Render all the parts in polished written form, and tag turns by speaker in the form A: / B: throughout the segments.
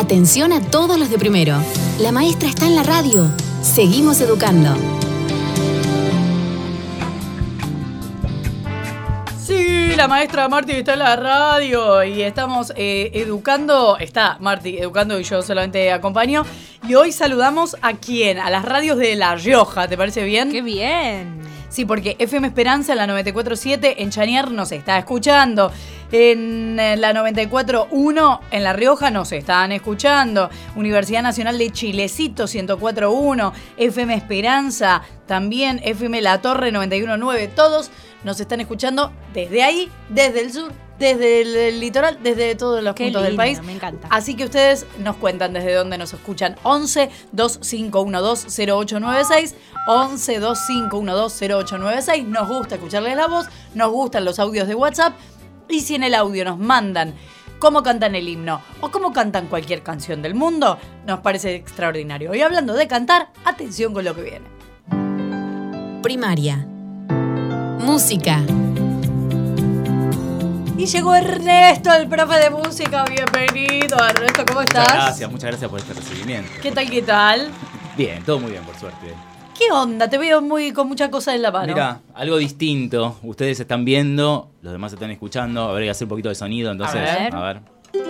A: Atención a todos los de primero. La maestra está en la radio. Seguimos educando.
B: Sí, la maestra Marti está en la radio y estamos educando. Está Marti educando y yo solamente acompaño. Y hoy saludamos ¿a quién? A las radios de La Rioja, ¿te parece bien?
C: ¡Qué bien!
B: Sí, porque FM Esperanza en la 94.7 en Chanier nos está escuchando. En la 94.1 en La Rioja nos están escuchando. Universidad Nacional de Chilecito 104.1. FM Esperanza también. FM La Torre 91.9. Todos nos están escuchando desde ahí, desde el sur, desde el litoral, desde todos los puntos del país.
C: Me encanta.
B: Así que ustedes nos cuentan desde dónde nos escuchan. 11 2512 0896. 11 2512 0896. Nos gusta escucharles la voz, nos gustan los audios de WhatsApp. Y si en el audio nos mandan cómo cantan el himno o cómo cantan cualquier canción del mundo, nos parece extraordinario. Y hablando de cantar, atención con lo que viene.
A: Primaria. Música.
B: Y llegó Ernesto, el profe de música. Bienvenido, Ernesto, ¿cómo estás?
D: Muchas gracias por este recibimiento.
B: ¿Qué tal, qué tal?
D: Bien, todo muy bien, por suerte.
B: ¿Qué onda? Te veo con mucha cosa en la mano.
D: Mira, algo distinto. Ustedes están viendo, los demás están escuchando. A ver, hay que hacer un poquito de sonido, entonces. A ver.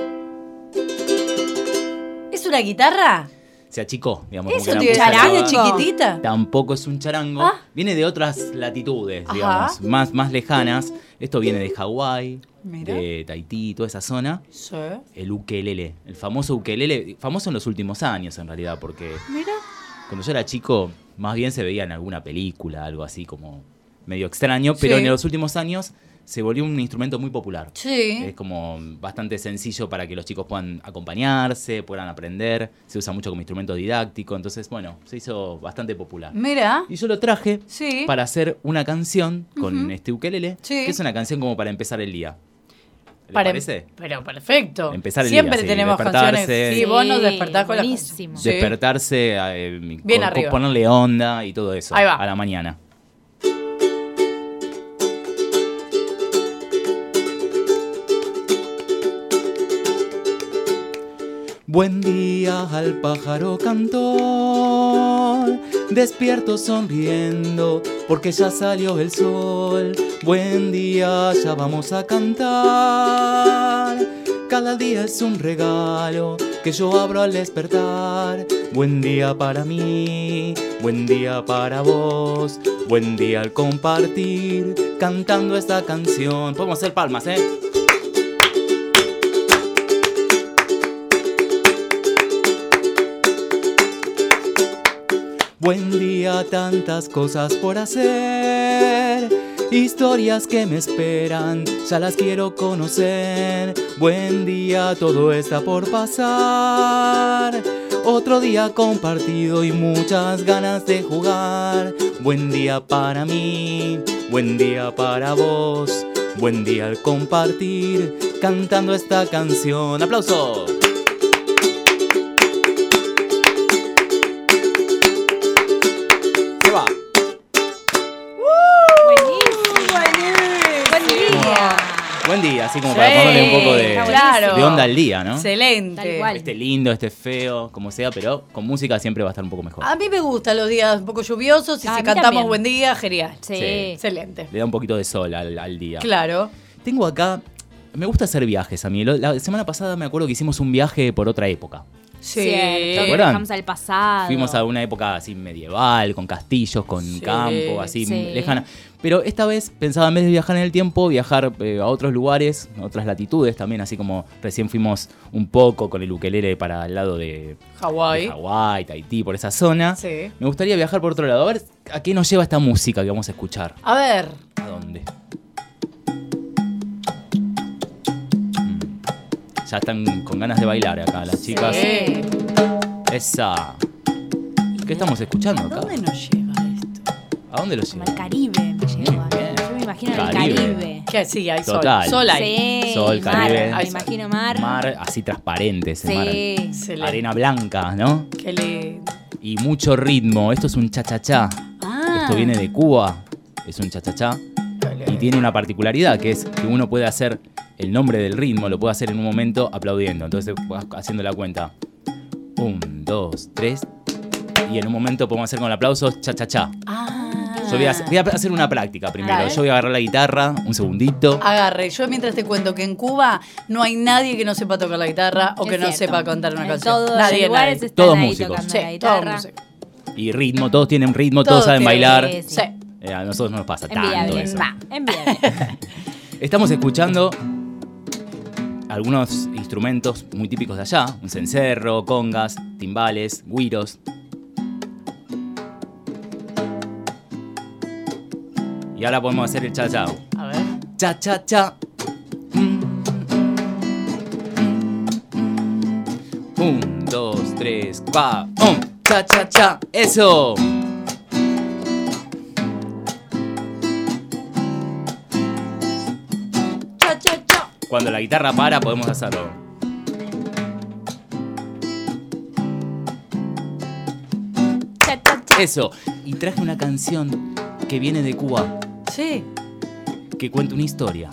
B: ¿Es una guitarra?
D: Se achicó, digamos.
B: ¿Eso tiene charango chiquitita?
D: Tampoco es un charango. Viene de otras latitudes, digamos, más lejanas. Esto viene de Hawái, de Tahití, toda esa zona.
B: Sí.
D: El ukelele, el famoso ukelele, famoso en los últimos años en realidad, porque
B: Mira.
D: cuando yo era chico, más bien se veía en alguna película, algo así como medio extraño, pero en los últimos años se volvió un instrumento muy popular.
B: Sí.
D: Es como bastante sencillo para que los chicos puedan acompañarse, puedan aprender. Se usa mucho como instrumento didáctico, entonces, bueno, se hizo bastante popular.
B: Mira.
D: Y yo lo traje
B: Sí.
D: para hacer una canción con este ukelele,
B: Sí.
D: que es una canción como para empezar el día. ¿Le parece?
B: Pero perfecto.
D: Empezar el
B: Siempre
D: día, sí,
B: tenemos
D: despertarse.
B: canciones. Sí, vos nos despertás con
C: buenísimo.
B: las
D: Despertarse,
B: Bien arriba.
D: ponerle onda y todo eso
B: Ahí va.
D: a la mañana. Buen día al pájaro cantor, despierto sonriendo porque ya salió el sol. Buen día, ya vamos a cantar. Cada día es un regalo que yo abro al despertar. Buen día para mí, buen día para vos. Buen día al compartir cantando esta canción. Podemos hacer palmas, ¿eh? Buen día, tantas cosas por hacer, historias que me esperan, ya las quiero conocer. Buen día, todo está por pasar, otro día compartido y muchas ganas de jugar. Buen día para mí, buen día para vos, buen día al compartir cantando esta canción. ¡Aplauso! Buen día, así como para ponerle un poco de onda al día, ¿no?
B: Excelente.
C: Tal cual.
D: Esté lindo, esté feo, como sea, pero con música siempre va a estar un poco mejor.
B: A mí me gustan los días un poco lluviosos y
C: A
B: si
C: mí
B: cantamos
C: también.
B: buen día, genial.
C: Sí.
B: Excelente.
D: Le da un poquito de sol al día.
B: Claro.
D: Tengo acá, me gusta hacer viajes a mí. La semana pasada me acuerdo que hicimos un viaje por otra época.
B: Sí.
C: Cierto,
D: acuerdan?
C: viajamos al pasado.
D: Fuimos a una época así medieval, con castillos, con campo, así lejana. Pero esta vez pensaba, en vez de viajar en el tiempo, viajar a otros lugares, a otras latitudes también, así como recién fuimos un poco con el ukelele para el lado de
B: Hawái,
D: Tahití, por esa zona.
B: Sí.
D: Me gustaría viajar por otro lado. A ver, ¿a qué nos lleva esta música que vamos a escuchar?
B: A ver.
D: ¿A dónde? Ya están con ganas de bailar acá las chicas.
B: Sí.
D: Esa. ¿Qué estamos escuchando acá?
B: ¿A dónde nos lleva esto?
D: ¿A dónde lo
C: Como
D: lleva?
C: al Caribe me lleva.
D: bien.
C: Yo me imagino el
D: Caribe.
C: Caribe.
B: Que sí, hay
D: Total.
B: sol. Sol hay.
C: Sí,
D: Sol, Caribe.
C: mar, me imagino mar.
D: Mar así transparente, ese
C: Sí.
D: mar.
B: Excelente.
D: Arena blanca, ¿no?
B: Qué lindo.
D: Y mucho ritmo. Esto es un cha-cha-cha.
B: Ah.
D: Esto viene de Cuba. Es un cha-cha-cha. Y tiene una particularidad, que es que uno puede hacer el nombre del ritmo lo puedo hacer en un momento aplaudiendo. Entonces vas haciendo la cuenta. 1, 2, 3. Y en un momento podemos hacer con el aplauso cha-cha-cha. Yo voy a hacer una práctica primero.
B: Dale.
D: Yo voy a agarrar la guitarra, un segundito.
B: Agarre, yo mientras te cuento que en Cuba no hay nadie que no sepa tocar la guitarra o
C: Es
B: que no
C: cierto.
B: sepa contar una
C: En
B: canción.
C: todos los
B: Nadie,
C: lugares
B: nadie.
C: están
D: Todos
C: ahí
D: músicos.
C: tocando
B: Sí,
C: la
B: todo
C: guitarra.
B: músico.
D: Y ritmo, todos tienen ritmo,
B: Todos
D: todos saben
B: tienen-
D: bailar.
C: Sí, sí.
B: Sí.
D: A nosotros no nos pasa tanto
C: Envidiable.
D: eso.
C: Envidiable.
D: Estamos escuchando algunos instrumentos muy típicos de allá. Un cencerro, congas, timbales, güiros. Y ahora podemos hacer el cha-cha.
B: A ver.
D: Cha-cha-cha. 1, 2, 3, 4. Cha-cha-cha. Eso.
B: Cha, cha, cha.
D: Cuando la guitarra para, podemos hacerlo.
C: Cha, cha, cha.
D: Eso. Y traje una canción que viene de Cuba,
B: Sí.
D: que cuenta una historia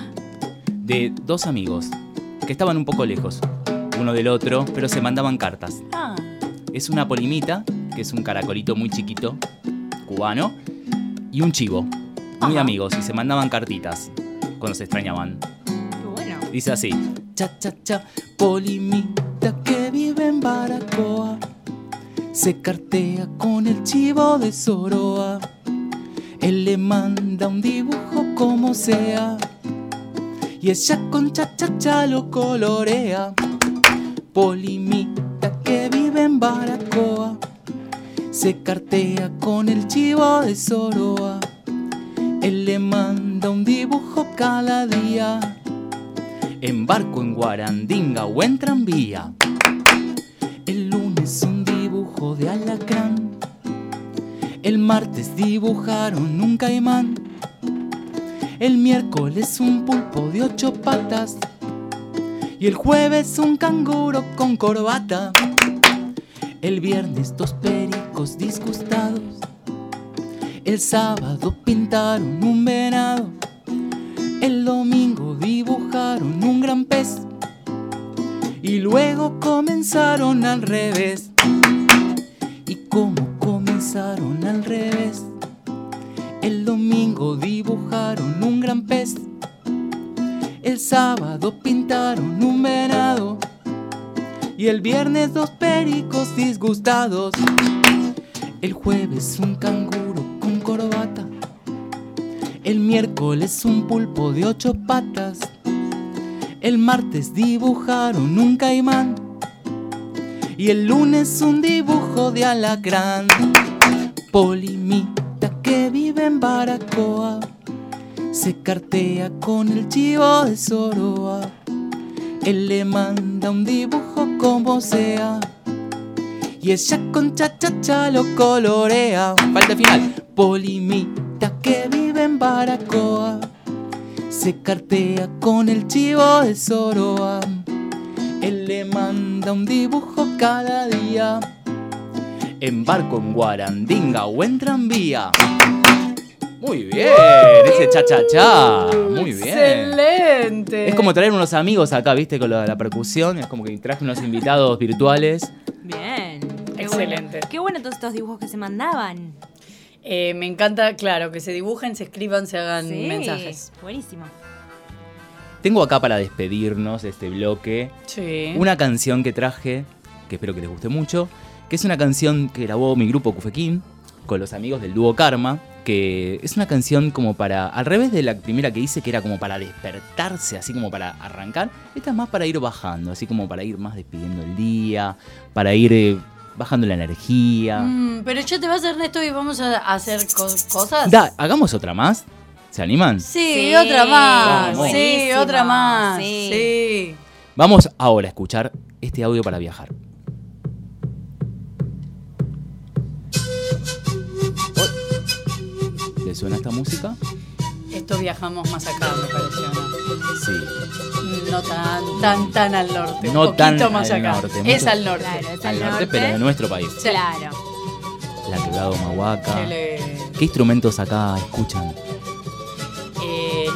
D: de dos amigos que estaban un poco lejos uno del otro, pero se mandaban cartas.
B: Ah.
D: Es una polimita, que es un caracolito muy chiquito, cubano, y un chivo, muy
B: Ajá.
D: amigos, y se mandaban cartitas cuando se extrañaban.
C: Qué bueno.
D: Dice así: cha cha cha, polimita que vive en Baracoa, se cartea con el chivo de Soroa. Él le manda un dibujo como sea, y ella con cha cha cha lo colorea. Polimita que vive en Baracoa, se cartea con el chivo de Soroa. Él le manda un dibujo cada día, en barco, en guarandinga o en tranvía. El lunes un dibujo de alacrán, el martes dibujaron un caimán, el miércoles un pulpo de 8 patas y el jueves un canguro con corbata. El viernes 2 pericos disgustados, el sábado pintaron un venado, el domingo dibujaron un gran pez y luego comenzaron al revés. ¿Y cómo comenzaron al revés? El domingo dibujaron un gran pez, el sábado pintaron un venado y el viernes 2 pericos disgustados. El jueves un canguro con corbata, el miércoles un pulpo de 8 patas, el martes dibujaron un caimán y el lunes un dibujo de alacrán. Polimita que vive en Baracoa, se cartea con el chivo de Soroa. Él le manda un dibujo como sea y ella con cha-cha-cha lo colorea. Falta el final. Polimita que vive en Baracoa, se cartea con el chivo de Soroa. Él le manda un dibujo cada día, en barco, en guarandinga o en tranvía. Muy bien, ese cha-cha-cha. Muy bien.
B: Excelente.
D: Es como traer unos amigos acá, ¿viste? Con la percusión. Es como que traje unos invitados virtuales.
C: Bien. Qué
B: Excelente.
C: Bueno. Qué bueno todos estos dibujos que se mandaban.
B: Me encanta, claro, que se dibujen, se escriban, se hagan
C: Sí,
B: mensajes.
C: Buenísimo.
D: Tengo acá para despedirnos de este bloque
B: Sí.
D: una canción que traje, que espero que les guste mucho, que es una canción que grabó mi grupo Cufequín con los amigos del dúo Karma, que es una canción como para, al revés de la primera que hice, que era como para despertarse, así como para arrancar. Esta es más para ir bajando, así como para ir más despidiendo el día, para ir bajando la energía.
B: Pero ya te vas, Ernesto, y vamos a hacer cosas.
D: Hagamos otra más. ¿Se animan?
B: Sí,
C: Sí,
B: otra más.
D: vamos.
B: Sí,
C: Buenísimo,
B: otra más.
C: sí.
B: Sí.
D: Vamos ahora a escuchar este audio para viajar. ¿Le suena esta música?
B: Esto viajamos más acá, me pareció, ¿no?
D: Sí.
B: No tan al norte.
D: No
B: un poquito
D: tan
B: más
D: al
B: acá.
D: norte,
B: Es
D: mucho-
B: al norte.
C: Claro, es
D: Al norte, pero de nuestro país.
B: Sí.
C: Claro.
D: La Quebrada Humahuaca.
B: Chile.
D: ¿Qué instrumentos acá escuchan?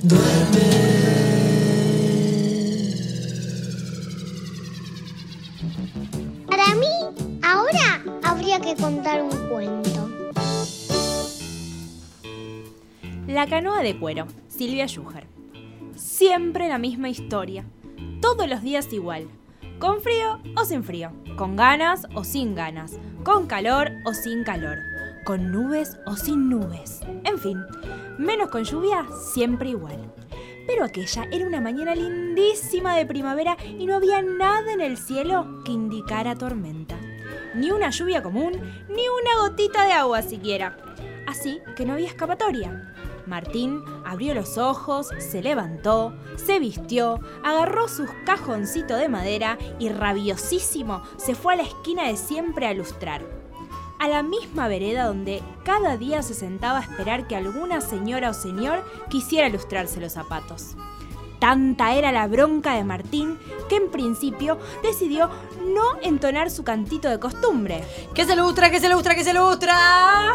E: Para mí, ahora habría que contar un cuento.
C: La canoa de cuero, Silvia Schuher. Siempre la misma historia. Todos los días igual. Con frío o sin frío. Con ganas o sin ganas. Con calor o sin calor. Con nubes o sin nubes. En fin, menos con lluvia, siempre igual. Pero aquella era una mañana lindísima de primavera y no había nada en el cielo que indicara tormenta. Ni una lluvia común, ni una gotita de agua siquiera. Así que no había escapatoria. Martín abrió los ojos, se levantó, se vistió, agarró sus cajoncitos de madera y rabiosísimo se fue a la esquina de siempre a lustrar. A la misma vereda donde cada día se sentaba a esperar que alguna señora o señor quisiera lustrarse los zapatos. Tanta era la bronca de Martín que en principio decidió no entonar su cantito de costumbre.
B: ¡Que se lustra, que se lustra, que se lustra!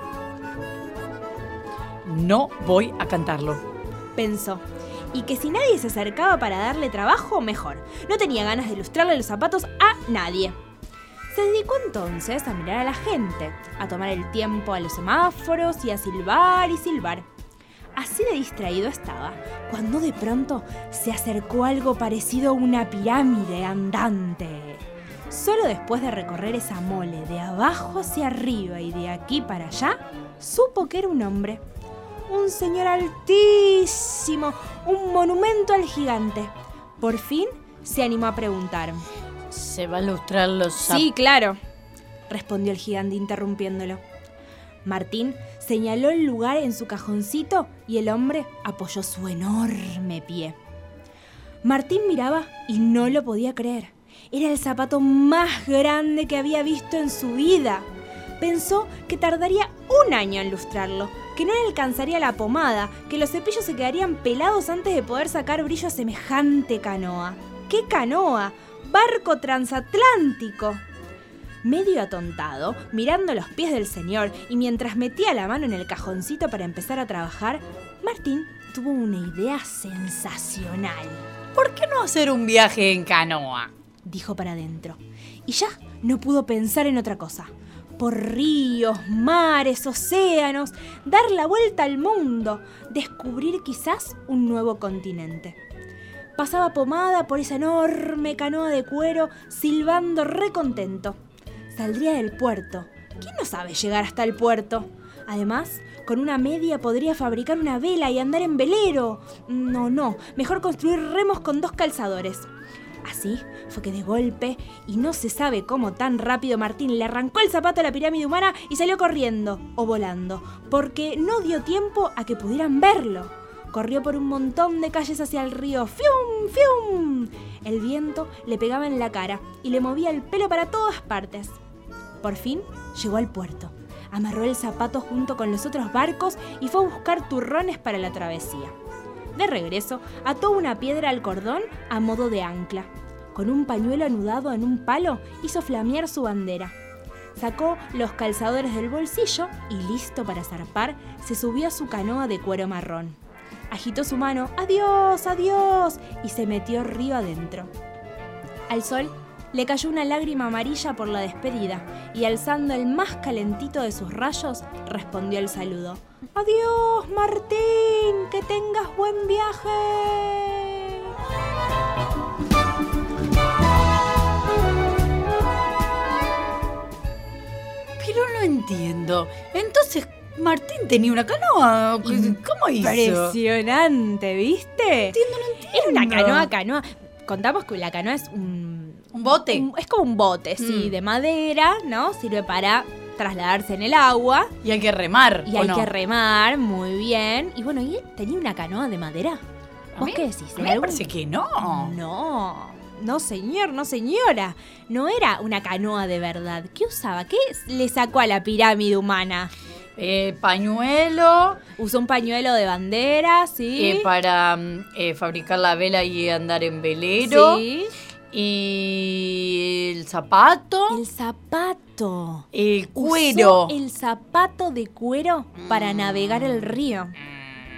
B: No voy a cantarlo.
C: Pensó, y que si nadie se acercaba para darle trabajo, mejor. No tenía ganas de lustrarle los zapatos a nadie. Se dedicó entonces a mirar a la gente, a tomar el tiempo a los semáforos y a silbar y silbar. Así de distraído estaba, cuando de pronto se acercó algo parecido a una pirámide andante. Solo después de recorrer esa mole de abajo hacia arriba y de aquí para allá, supo que era un hombre. Un señor altísimo, un monumento al gigante. Por fin se animó a preguntar.
B: ¿Se va a lustrar los zapatos?
C: Sí, claro, respondió el gigante interrumpiéndolo. Martín señaló el lugar en su cajoncito y el hombre apoyó su enorme pie. Martín miraba y no lo podía creer. Era el zapato más grande que había visto en su vida. Pensó que tardaría un año en lustrarlo, que no le alcanzaría la pomada, que los cepillos se quedarían pelados antes de poder sacar brillo a semejante canoa. ¿Qué canoa? ¡Barco transatlántico! Medio atontado, mirando los pies del señor y mientras metía la mano en el cajoncito para empezar a trabajar, Martín tuvo una idea sensacional.
B: ¿Por qué no hacer un viaje en canoa?
C: Dijo para adentro. Y ya no pudo pensar en otra cosa. Por ríos, mares, océanos, dar la vuelta al mundo, descubrir quizás un nuevo continente. Pasaba pomada por esa enorme canoa de cuero, silbando recontento. Saldría del puerto. ¿Quién no sabe llegar hasta el puerto? Además, con una media podría fabricar una vela y andar en velero. No, mejor construir remos con 2 calzadores. Así fue que de golpe, y no se sabe cómo tan rápido, Martín le arrancó el zapato a la pirámide humana y salió corriendo o volando, porque no dio tiempo a que pudieran verlo. Corrió por un montón de calles hacia el río. ¡Fium, fium! El viento le pegaba en la cara y le movía el pelo para todas partes. Por fin llegó al puerto. Amarró el zapato junto con los otros barcos y fue a buscar turrones para la travesía. De regreso, ató una piedra al cordón a modo de ancla. Con un pañuelo anudado en un palo, hizo flamear su bandera. Sacó los calzadores del bolsillo y, listo para zarpar, se subió a su canoa de cuero marrón. Agitó su mano, ¡adiós, adiós!, y se metió río adentro. Al sol le cayó una lágrima amarilla por la despedida y, alzando el más calentito de sus rayos, respondió el saludo. ¡Adiós, Martín! ¡Que tengas buen viaje!
B: Pero no entiendo. Entonces, Martín tenía una canoa. ¿Cómo hizo?
C: Impresionante, ¿viste?
B: No entiendo.
C: Era una canoa. Contamos que la canoa es un
B: bote.
C: Es como un bote, sí, de madera, ¿no? Sirve para trasladarse en el agua.
B: Y hay que remar.
C: Y hay que remar, muy bien. Y bueno, ¿y él tenía una canoa de madera? ¿Vos qué decís?
B: A mí me parece que no.
C: No, señor, no, señora. No era una canoa de verdad. ¿Qué usaba? ¿Qué le sacó a la pirámide humana?
B: Pañuelo.
C: Usó un pañuelo de bandera, sí.
B: Para fabricar la vela y andar en velero.
C: Sí.
B: Y el zapato.
C: El zapato.
B: El cuero.
C: Usó el zapato de cuero para navegar el río.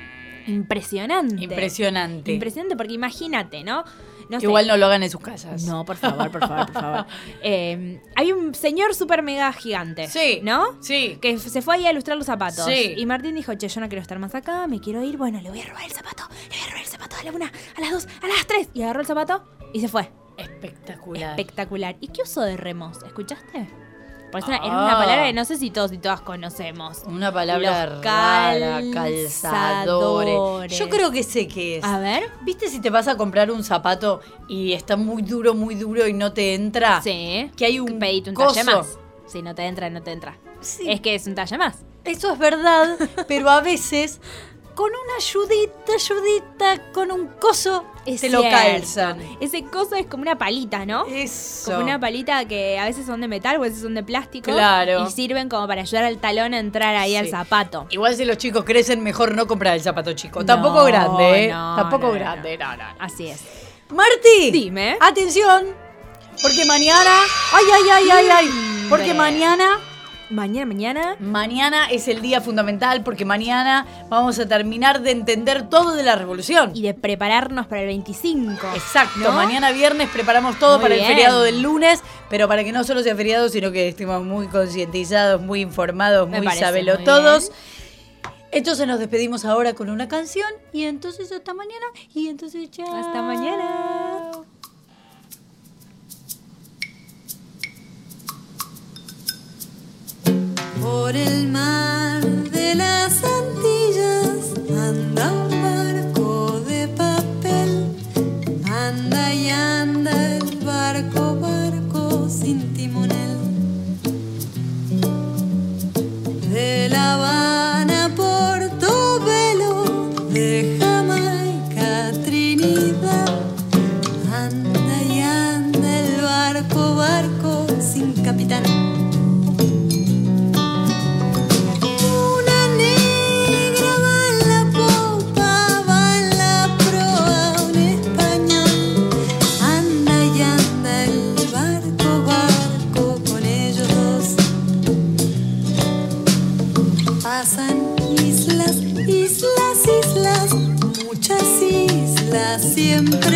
C: impresionante. Impresionante porque imagínate, ¿no? No sé.
B: Igual no lo hagan en sus casas.
C: No, por favor. Hay un señor súper mega gigante.
B: Sí.
C: ¿No?
B: Sí.
C: Que se fue ahí a ilustrar los zapatos.
B: Sí.
C: Y Martín dijo, che, yo no quiero estar más acá, me quiero ir. Bueno, le voy a robar el zapato. A la 1, a las 2, a las 3. Y agarró el zapato y se fue. Espectacular. ¿Y qué uso de remos? ¿Escuchaste? Pues era una palabra que no sé si todos y todas conocemos.
B: Una palabra
C: Los
B: rara, calzadores. Yo creo que sé qué es.
C: A ver.
B: ¿Viste si te vas a comprar un zapato y está muy duro y no te entra?
C: Sí.
B: Que hay un
C: pedite un
B: coso.
C: talle más. Si no te entra.
B: Sí.
C: Es que es un talle más.
B: Eso es verdad, pero a veces con una ayudita, con un coso, se lo calzan.
C: Ese coso es como una palita, ¿no?
B: Eso.
C: Como una palita que a veces son de metal o a veces son de plástico.
B: Claro.
C: Y sirven como para ayudar al talón a entrar ahí al zapato.
B: Igual si los chicos crecen, mejor no comprar el zapato chico. Tampoco grande, ¿eh? Tampoco grande. No.
C: Así es.
B: Marti.
C: Dime.
B: Atención. Porque mañana... Ay. Porque mañana es el día fundamental porque mañana vamos a terminar de entender todo de la revolución.
C: Y de prepararnos para el 25.
B: Exacto,
C: ¿no?
B: Mañana viernes preparamos todo
C: Muy
B: para
C: bien.
B: el feriado del lunes, pero para que no solo sea feriado, sino que estemos muy concientizados, muy informados, muy sabelotodos. Entonces nos despedimos ahora con una canción y entonces hasta mañana y entonces chao.
C: Hasta mañana.
F: Por el mar de las Antillas anda un barco de papel, anda y anda el barco sin timonel. De La Habana a Portobelo, de Jamaica a Trinidad, anda y anda el barco sin capitán. Pasan islas, muchas islas, siempre